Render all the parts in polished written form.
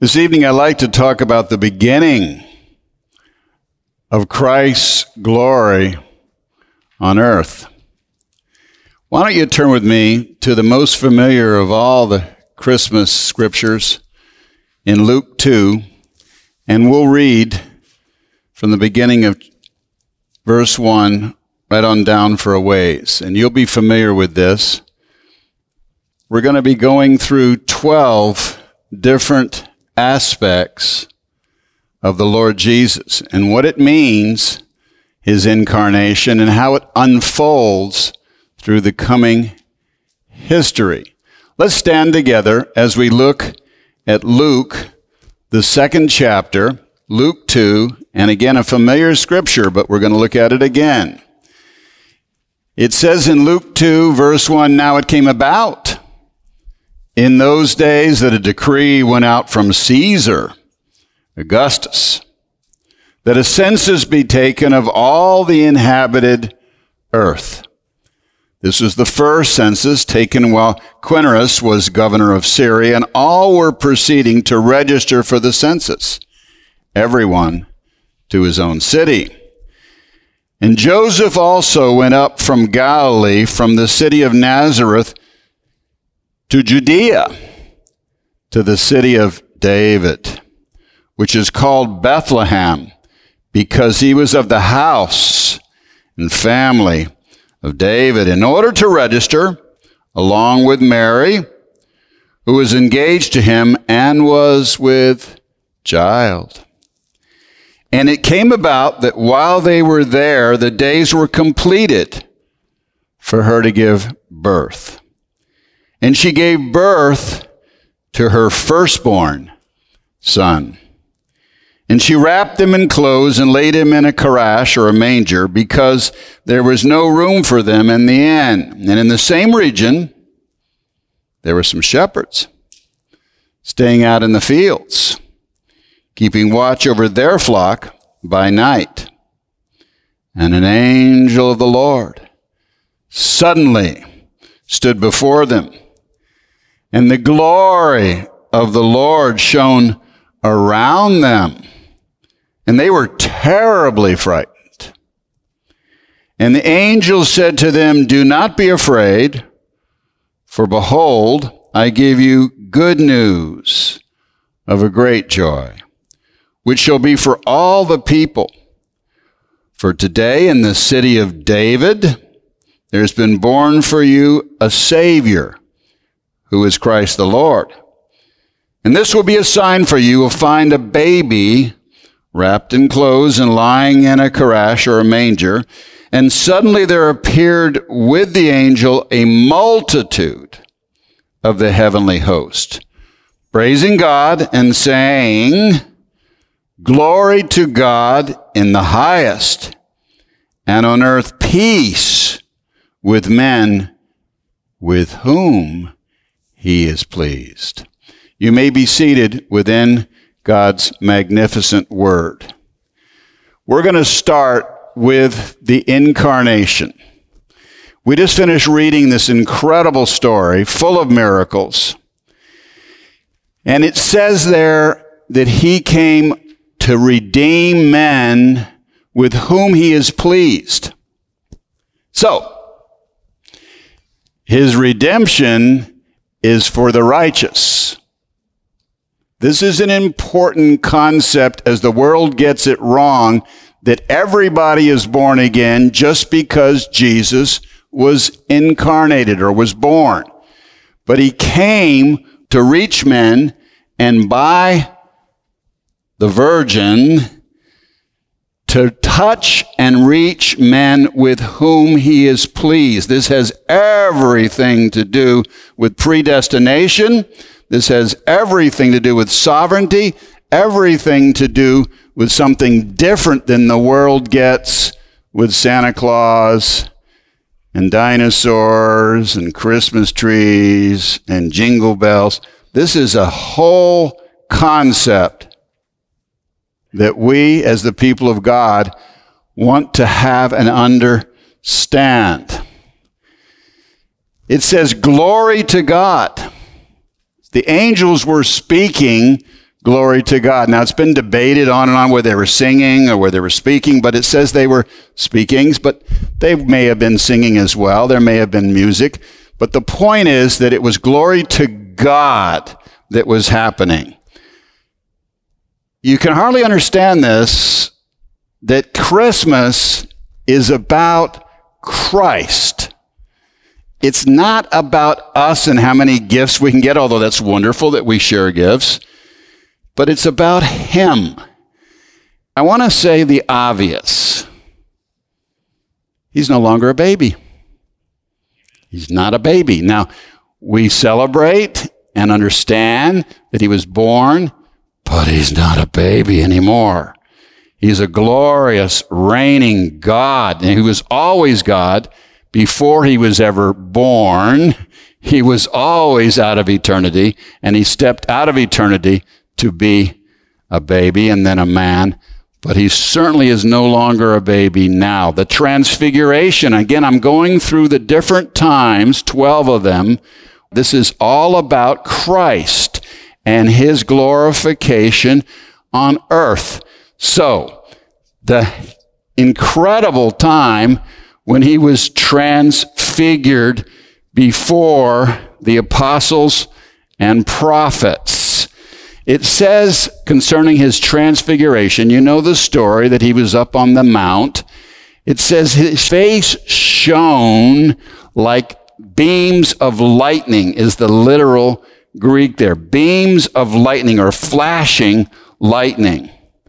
This evening, I'd like to talk about the beginning of Christ's glory on earth. Why don't you turn with me to the most familiar of all the Christmas scriptures in Luke 2, and we'll read from the beginning of verse 1 right on down for a ways, and you'll be familiar with this. We're going to be going through 12 different aspects of the Lord Jesus and what it means, his incarnation, and how it unfolds through the coming history. Let's stand together as we look at Luke, the second chapter, Luke 2, and again a familiar scripture, but we're going to look at it again. It says in Luke 2, verse 1, "Now it came about in those days that a decree went out from Caesar Augustus, that a census be taken of all the inhabited earth." This was the first census taken while Quirinius was governor of Syria, and all were proceeding to register for the census, everyone to his own city. And Joseph also went up from Galilee, from the city of Nazareth, to Judea, to the city of David, which is called Bethlehem, because he was of the house and family of David, in order to register, along with Mary, who was engaged to him and was with child. And it came about that while they were there, the days were completed for her to give birth. And she gave birth to her firstborn son. And she wrapped him in clothes and laid him in a carash or a manger, because there was no room for them in the inn. And in the same region, there were some shepherds staying out in the fields, keeping watch over their flock by night. And an angel of the Lord suddenly stood before them, and the glory of the Lord shone around them, and they were terribly frightened. And the angel said to them, "Do not be afraid, for behold, I give you good news of a great joy, which shall be for all the people. For today in the city of David there has been born for you a Savior, who is Christ the Lord. And this will be a sign for you. You will find a baby wrapped in clothes and lying in a carash or a manger." And suddenly there appeared with the angel a multitude of the heavenly host, praising God and saying, "Glory to God in the highest, and on earth peace with men with whom he is pleased." You may be seated within God's magnificent word. We're going to start with the incarnation. We just finished reading this incredible story full of miracles. And it says there that he came to redeem men with whom he is pleased. So, his redemption is for the righteous. This is an important concept, as the world gets it wrong, that everybody is born again just because Jesus was incarnated or was born. But he came to reach men, and by the Virgin, to touch and reach men with whom he is pleased. This has everything to do with predestination. This has everything to do with sovereignty, everything to do with something different than the world gets with Santa Claus and dinosaurs and Christmas trees and jingle bells. This is a whole concept that we, as the people of God, want to have and understand. It says, "Glory to God." The angels were speaking glory to God. Now, it's been debated on and on whether they were singing or whether they were speaking, but it says they were speaking, but they may have been singing as well. There may have been music. But the point is that it was glory to God that was happening. You can hardly understand this, that Christmas is about Christ. It's not about us and how many gifts we can get, although that's wonderful that we share gifts, but it's about Him. I want to say the obvious. He's no longer a baby. He's not a baby. Now, we celebrate and understand that He was born, but He's not a baby anymore. He's a glorious, reigning God. And He was always God before He was ever born. He was always out of eternity, and He stepped out of eternity to be a baby and then a man. But He certainly is no longer a baby now. The transfiguration, again, I'm going through the different times, 12 of them. This is all about Christ and His glorification on earth. So, the incredible time when He was transfigured before the apostles and prophets. It says concerning His transfiguration, you know the story that He was up on the mount. It says His face shone like beams of lightning is the literal Greek there. Beams of lightning or flashing lightning.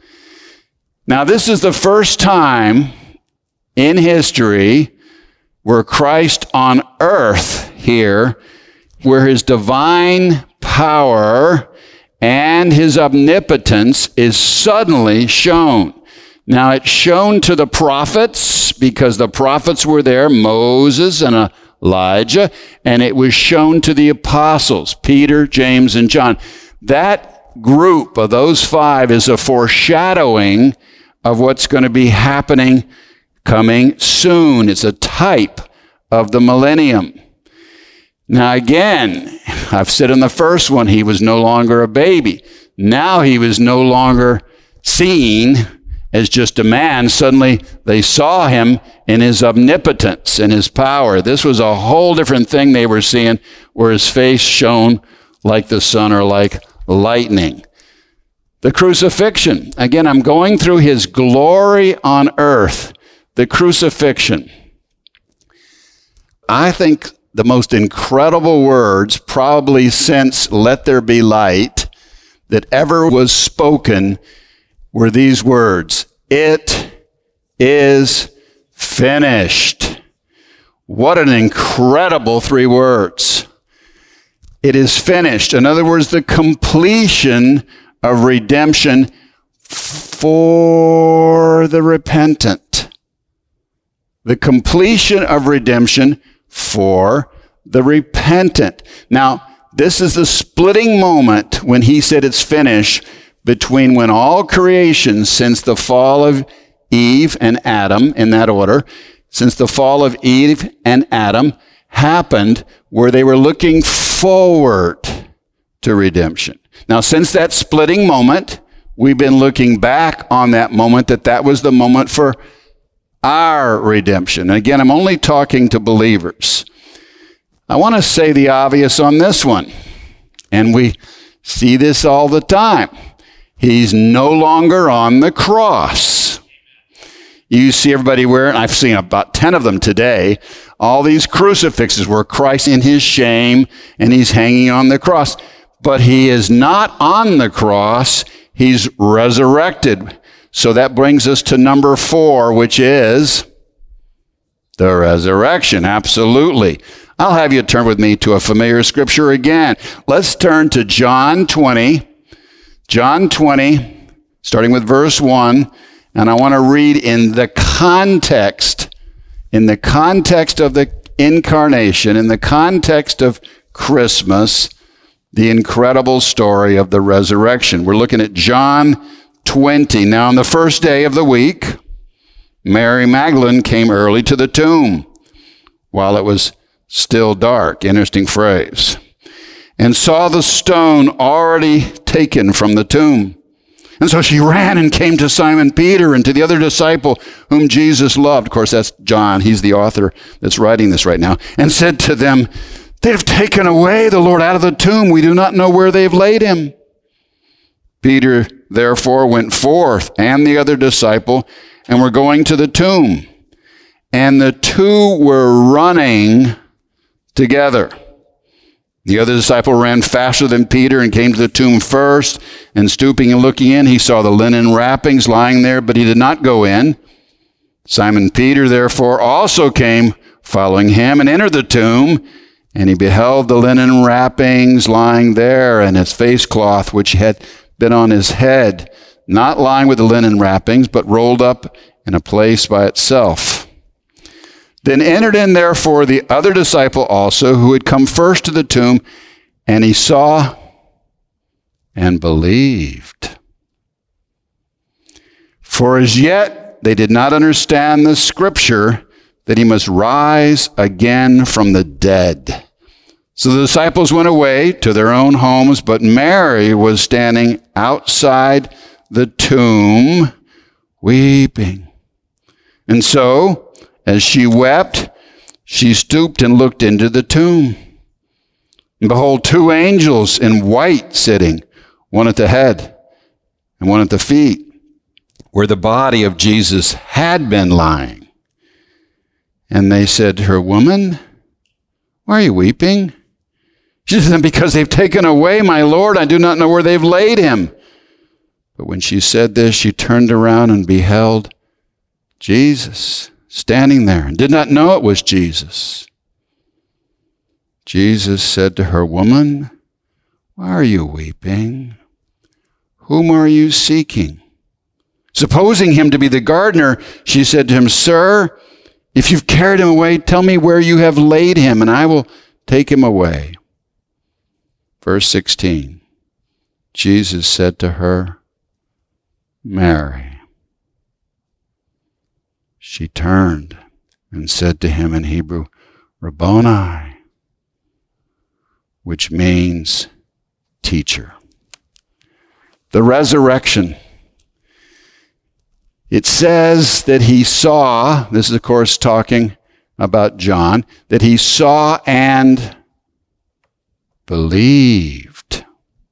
Now, this is the first time in history where Christ on earth here, where His divine power and His omnipotence is suddenly shown. Now, it's shown to the prophets because the prophets were there, Moses and Elijah, and it was shown to the apostles, Peter, James, and John. That group of those five is a foreshadowing of what's going to be happening coming soon. It's a type of the millennium. Now again, I've said in the first one, He was no longer a baby. Now He was no longer seen as just a man. Suddenly they saw Him in His omnipotence and His power. This was a whole different thing they were seeing, where His face shone like the sun or like lightning. The crucifixion. Again, I'm going through His glory on earth. The crucifixion. I think the most incredible words, probably since "Let there be light," that ever was spoken were these words: "It is finished." What an incredible 3 words. It is finished. In other words, the completion of redemption for the repentant. The completion of redemption for the repentant. Now, this is the splitting moment when He said it's finished between when all creation since the fall of Eve and Adam, in that order, since the fall of Eve and Adam happened, where they were looking forward to redemption. Now, since that splitting moment, we've been looking back on that moment, that was the moment for our redemption. And again, I'm only talking to believers. I want to say the obvious on this one, and we see this all the time. He's no longer on the cross. You see everybody wearing, I've seen about 10 of them today, all these crucifixes where Christ in His shame and He's hanging on the cross. But He is not on the cross. He's resurrected. So that brings us to number 4, which is the resurrection. Absolutely. I'll have you turn with me to a familiar scripture again. Let's turn to John 20. John 20, starting with verse 1. And I want to read in the context of the incarnation, in the context of Christmas, the incredible story of the resurrection. We're looking at John 20. Now, on the first day of the week, Mary Magdalene came early to the tomb while it was still dark. Interesting phrase. and saw the stone already taken from the tomb. And so she ran and came to Simon Peter and to the other disciple whom Jesus loved. Of course, that's John. He's the author that's writing this right now. And said to them, "They have taken away the Lord out of the tomb. We do not know where they have laid him." Peter therefore went forth, and the other disciple, and were going to the tomb. And the two were running together. The other disciple ran faster than Peter and came to the tomb first, and stooping and looking in, he saw the linen wrappings lying there, but he did not go in. Simon Peter therefore also came, following him, and entered the tomb, and he beheld the linen wrappings lying there, and his face cloth which had been on his head, not lying with the linen wrappings, but rolled up in a place by itself. Then entered in therefore the other disciple also, who had come first to the tomb, and he saw and believed. For as yet they did not understand the scripture that he must rise again from the dead. So the disciples went away to their own homes, but Mary was standing outside the tomb, weeping. And so, as she wept, she stooped and looked into the tomb. And behold, two angels in white sitting, one at the head and one at the feet, where the body of Jesus had been lying. And they said to her, "Woman, why are you weeping?" She said, "Because they've taken away my Lord. I do not know where they've laid him." But when she said this, she turned around and beheld Jesus standing there, and did not know it was Jesus. Jesus said to her, "Woman, why are you weeping? Whom are you seeking?" Supposing him to be the gardener, she said to him, "Sir, if you've carried him away, tell me where you have laid him, and I will take him away." Verse 16, Jesus said to her, "Mary." She turned and said to him in Hebrew, "Rabboni," which means teacher. The resurrection. It says that he saw, this is of course talking about John, that he saw and believed.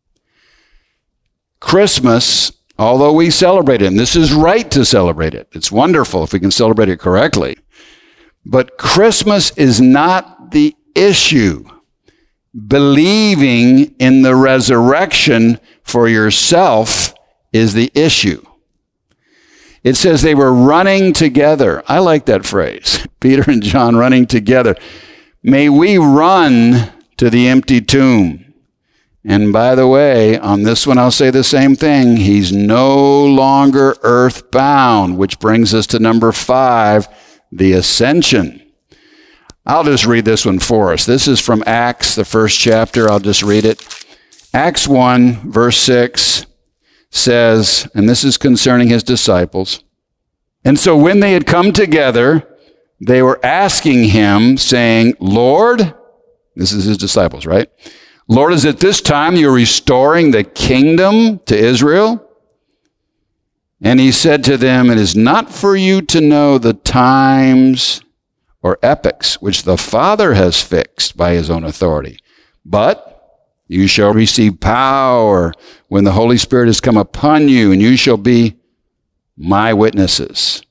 Christmas, although we celebrate it, and this is right to celebrate it. It's wonderful if we can celebrate it correctly. But Christmas is not the issue. Believing in the resurrection for yourself is the issue. It says they were running together. I like that phrase. Peter and John running together. May we run to the empty tomb. And by the way, on this one, I'll say the same thing. He's no longer earthbound, which brings us to number 5, the ascension. I'll just read this one for us. This is from Acts, the first chapter. I'll just read it. Acts 1, verse 6 says, and this is concerning his disciples, "And so when they had come together, they were asking him, saying, 'Lord,'" this is his disciples, right? "Lord, is it this time you're restoring the kingdom to Israel?" And he said to them, "It is not for you to know the times or epochs which the Father has fixed by his own authority, but you shall receive power when the Holy Spirit has come upon you, and you shall be my witnesses,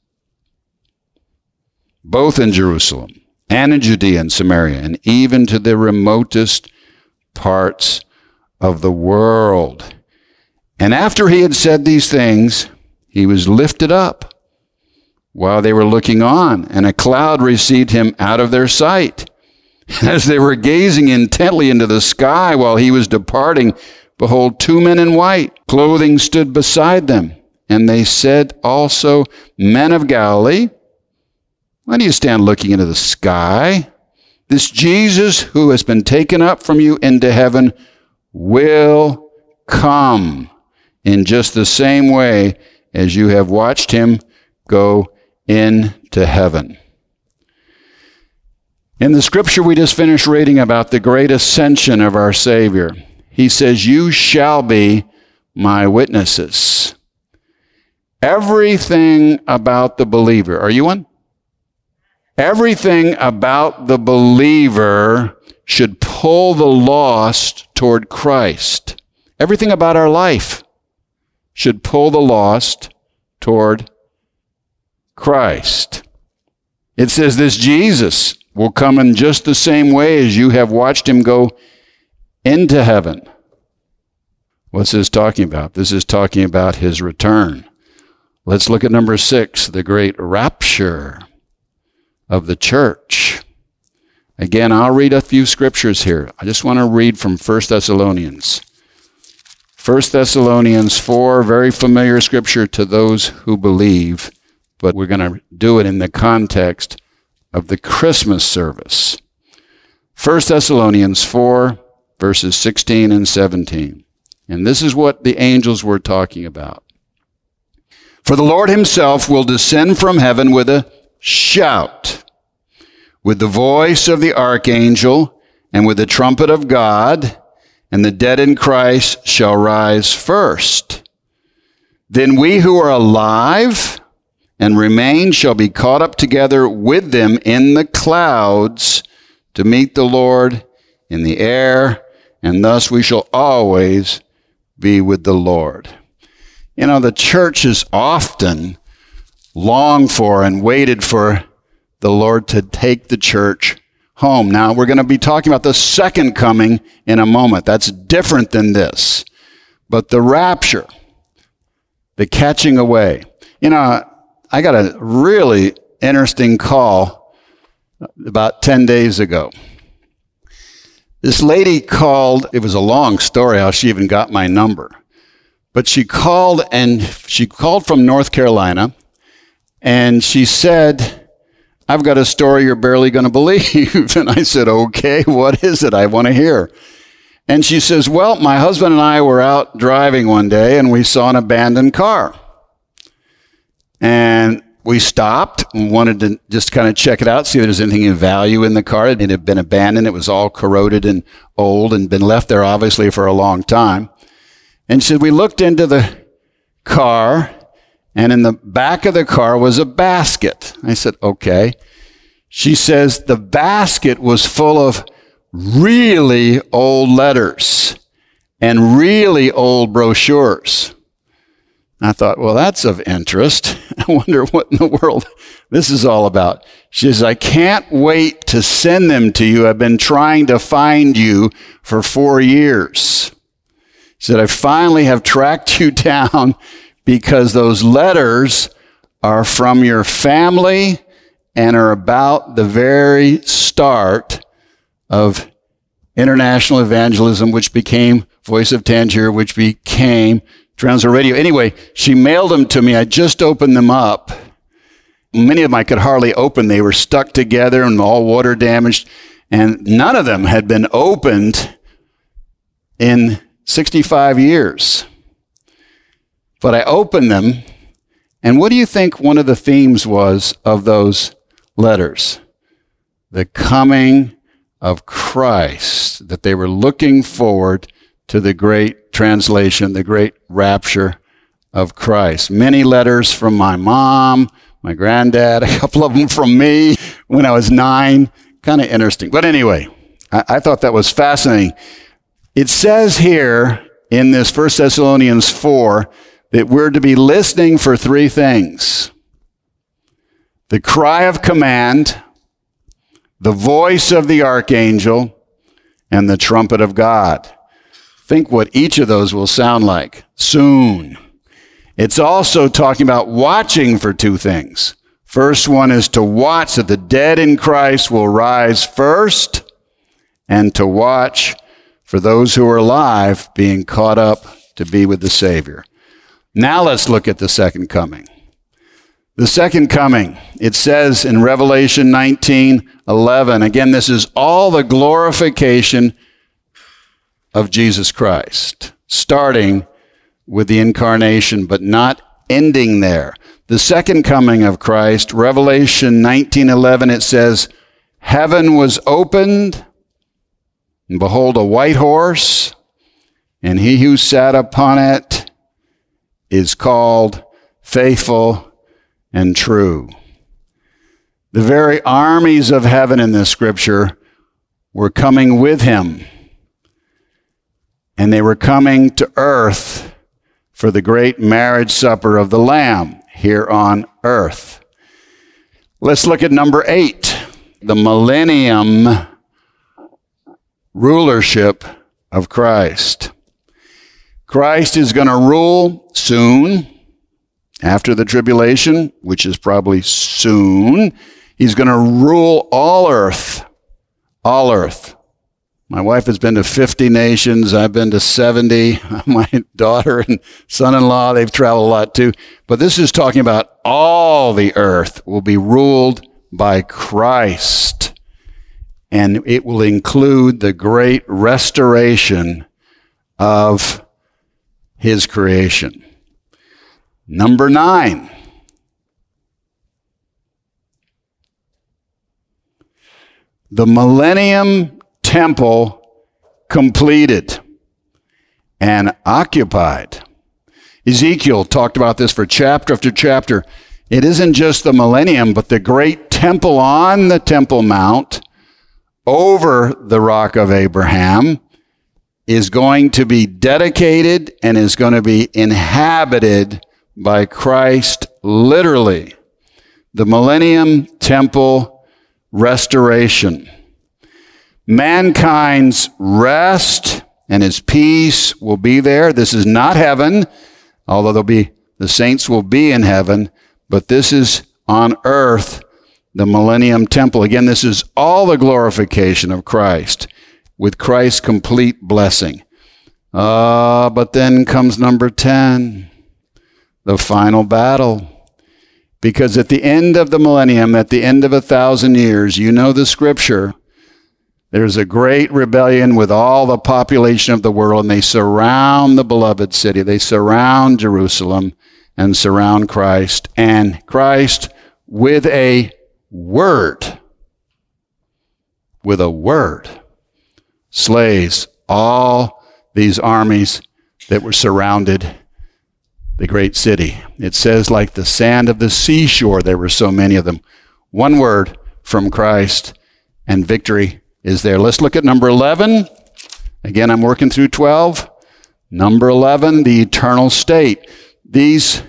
both in Jerusalem and in Judea and Samaria, and even to the remotest parts of the world." And after he had said these things, he was lifted up while they were looking on, and a cloud received him out of their sight. And as they were gazing intently into the sky while he was departing, behold, 2 men in white clothing stood beside them. And they said also, "Men of Galilee, why do you stand looking into the sky? This Jesus who has been taken up from you into heaven will come in just the same way as you have watched him go into heaven." In the scripture we just finished reading about the great ascension of our Savior, he says, "You shall be my witnesses." Everything about the believer, are you one? Everything about the believer should pull the lost toward Christ. Everything about our life should pull the lost toward Christ. It says this Jesus will come in just the same way as you have watched him go into heaven. What's this talking about? This is talking about his return. Let's look at number 6, the great rapture of the church. Again, I'll read a few scriptures here. I just want to read from 1 Thessalonians. 1 Thessalonians 4, very familiar scripture to those who believe, but we're going to do it in the context of the Christmas service. 1 Thessalonians 4, verses 16 and 17. And this is what the angels were talking about. "For the Lord himself will descend from heaven with a shout, with the voice of the archangel, and with the trumpet of God, and the dead in Christ shall rise first. Then we who are alive and remain shall be caught up together with them in the clouds to meet the Lord in the air, and thus we shall always be with the Lord." You know, the church has often longed for and waited for the Lord to take the church home. Now, we're going to be talking about the second coming in a moment. That's different than this. But the rapture, the catching away. You know, I got a really interesting call about 10 days ago. This lady called. It was a long story how she even got my number. But she called from North Carolina, and she said, "I've got a story you're barely going to believe." And I said, "Okay, what is it? I want to hear." And she says, "Well, my husband and I were out driving one day, and we saw an abandoned car. And we stopped and wanted to just kind of check it out, see if there's anything of value in the car. It had been abandoned. It was all corroded and old and been left there, obviously, for a long time. And she said, we looked into the car, and in the back of the car was a basket." I said, "Okay." She says the basket was full of really old letters and really old brochures. I thought, well, that's of interest. I wonder what in the world this is all about. She says, "I can't wait to send them to you. I've been trying to find you for 4 years. She said, "I finally have tracked you down because those letters are from your family and are about the very start of international evangelism, which became Voice of Tangier, which became Transworld Radio." Anyway, she mailed them to me. I just opened them up. Many of them I could hardly open. They were stuck together and all water damaged, and none of them had been opened in 65 years. But I opened them, and what do you think one of the themes was of those letters? The coming of Christ, that they were looking forward to the great translation, the great rapture of Christ. Many letters from my mom, my granddad, a couple of them from me when I was 9. Kind of interesting. But anyway, I thought that was fascinating. It says here in this 1 Thessalonians 4 that we're to be listening for 3 things: the cry of command, the voice of the archangel, and the trumpet of God. Think what each of those will sound like soon. It's also talking about watching for 2 things. First one is to watch that the dead in Christ will rise first, and to watch for those who are alive being caught up to be with the Savior. Now let's look at the second coming. The second coming, it says in Revelation 19:11, again, this is all the glorification of Jesus Christ, starting with the incarnation, but not ending there. The second coming of Christ, Revelation 19:11, it says, heaven was opened, and behold, a white horse, and he who sat upon it is called Faithful and True. The very armies of heaven in this scripture were coming with him, and they were coming to earth for the great marriage supper of the Lamb here on earth. Let's look at number 8, the millennium rulership of Christ. Christ is going to rule soon, after the tribulation, which is probably soon. He's going to rule all earth. All earth. My wife has been to 50 nations. I've been to 70. My daughter and son-in-law, they've traveled a lot too. But this is talking about all the earth will be ruled by Christ. And it will include the great restoration of his creation. Number 9. The millennium temple completed and occupied. Ezekiel talked about this for chapter after chapter. It isn't just the millennium, but the great temple on the Temple Mount over the Rock of Abraham is going to be dedicated and is going to be inhabited by Christ literally. The millennium temple restoration. Mankind's rest and his peace will be there. This is not heaven, although the saints will be in heaven, but this is on earth, the millennium temple. Again, this is all the glorification of Christ with Christ's complete blessing. But then comes number 10, the final battle. Because at the end of the millennium, at the end of 1,000 years, you know the scripture, there's a great rebellion with all the population of the world, and they surround the beloved city. They surround Jerusalem and surround Christ. And Christ, with a word, slays all these armies that were surrounded the great city. It says, like the sand of the seashore, there were so many of them. One word from Christ, and victory is there. Let's look at number 11. Again, I'm working through 12. Number 11, the eternal state. These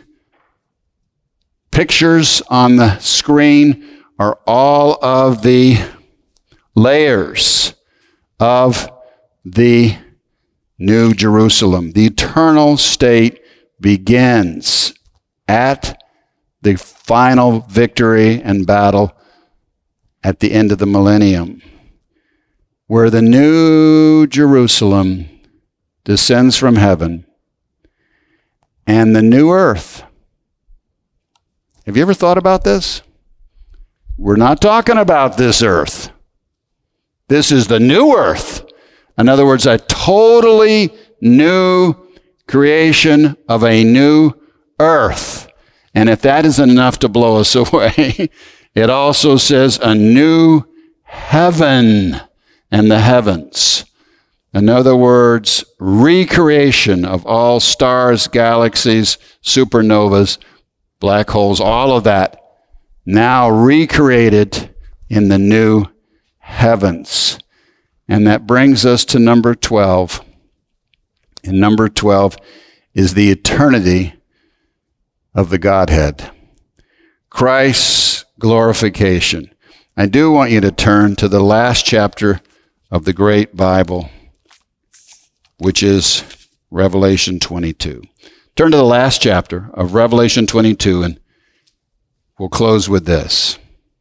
pictures on the screen are all of the layers of the New Jerusalem. The eternal state begins at the final victory and battle at the end of the millennium, where the New Jerusalem descends from heaven and the new earth. Have you ever thought about this? We're not talking about this earth. This is the new earth. In other words, a totally new creation of a new earth. And if that isn't enough to blow us away, it also says a new heaven and the heavens. In other words, recreation of all stars, galaxies, supernovas, black holes, all of that now recreated in the new heavens. And that brings us to number 12. And number 12 is the eternity of the Godhead. Christ's glorification. I do want you to turn to the last chapter of the great Bible, which is Revelation 22. Turn to the last chapter of Revelation 22, and we'll close with this.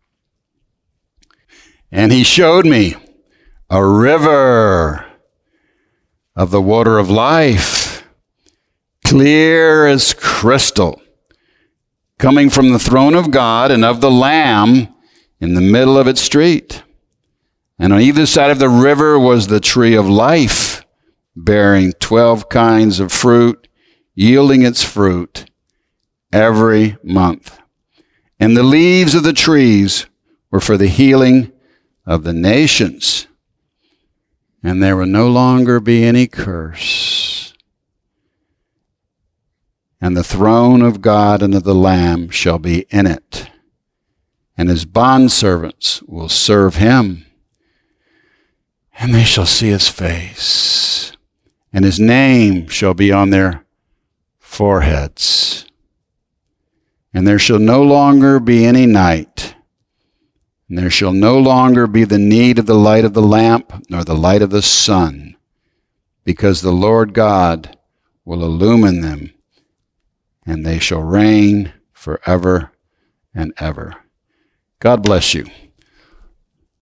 And he showed me a river of the water of life, clear as crystal, coming from the throne of God and of the Lamb in the middle of its street. And on either side of the river was the tree of life, bearing 12 kinds of fruit, yielding its fruit every month. And the leaves of the trees were for the healing of the nations, and there will no longer be any curse. And the throne of God and of the Lamb shall be in it, and his bondservants will serve him, and they shall see his face, and his name shall be on their foreheads. And there shall no longer be any night, and there shall no longer be the need of the light of the lamp, nor the light of the sun, because the Lord God will illumine them, and they shall reign forever and ever. God bless you.